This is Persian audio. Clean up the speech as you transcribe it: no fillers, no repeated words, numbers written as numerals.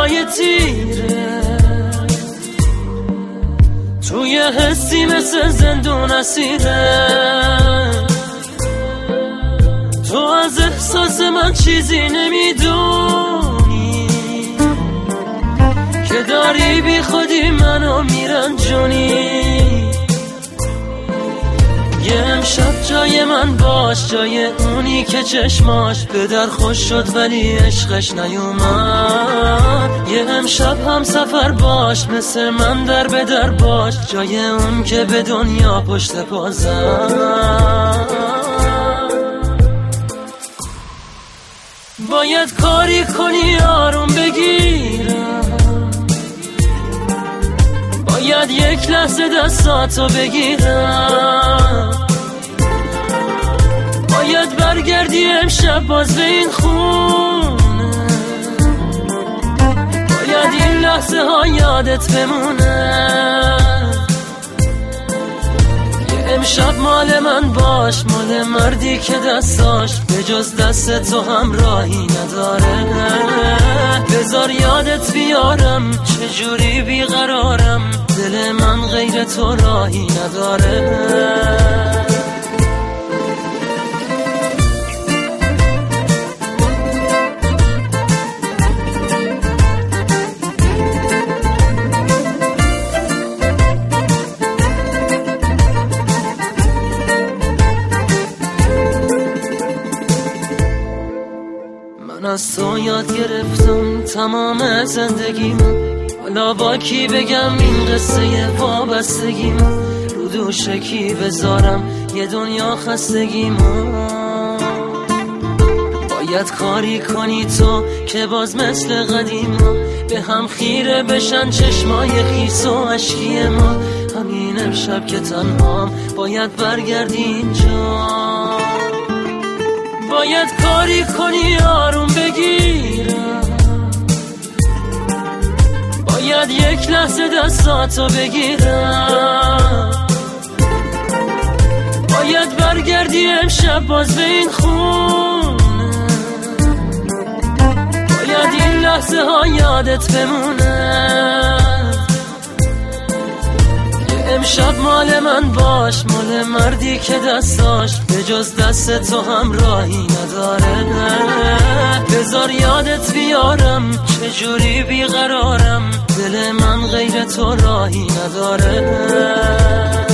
دلای تیره، توی حسی مثل زندون اسیره. تو از احساس من چیزی نمیدونی، که داری بی خودی منو میرنجونی. یه امشب جای من باش، جای اونی که چشماش به در خوش شد ولی عشقش نیومد. یه امشب هم سفر باش، مثل من در به در باش، جای اون که به دنیا پشت پا زد. باید کاری کنی آروم بگیرم، باید یک لحظه دستاتو بگیرم، باید برگردی امشب باز به این خونه، باید این لحظه ها یادت بمونه. امشب مال من باش، مال مردی که دستاش به جز دست تو همراهی نداره. بذار یادت بیارم چجوری بیقرارم، دل من غیر تو راهی نداره. من از تو یاد گرفتم تمام زندگیمو، حالا با کی بگم این قصه وابستگیمو، رو دوش کی بذارم یه دنیا خستگیمو. باید کاری کنی تو که باز مثل قدیما به هم خیره بشن چشمای خیس و اشکی ما. همین امشب که تنهام باید برگردی اینجا، باید کاری کنی آروم بگیرم، باید یک لحظه دستاتو بگیرم، باید برگردی امشب باز به این خونه، باید این لحظه ها یادت بمونه. امشب مال من باش، مال مردی که دستاش به جز دست تو همراهی نداره. بذار یادت بیارم چجوری بیقرارم، دل من غیر تو راهی نداره.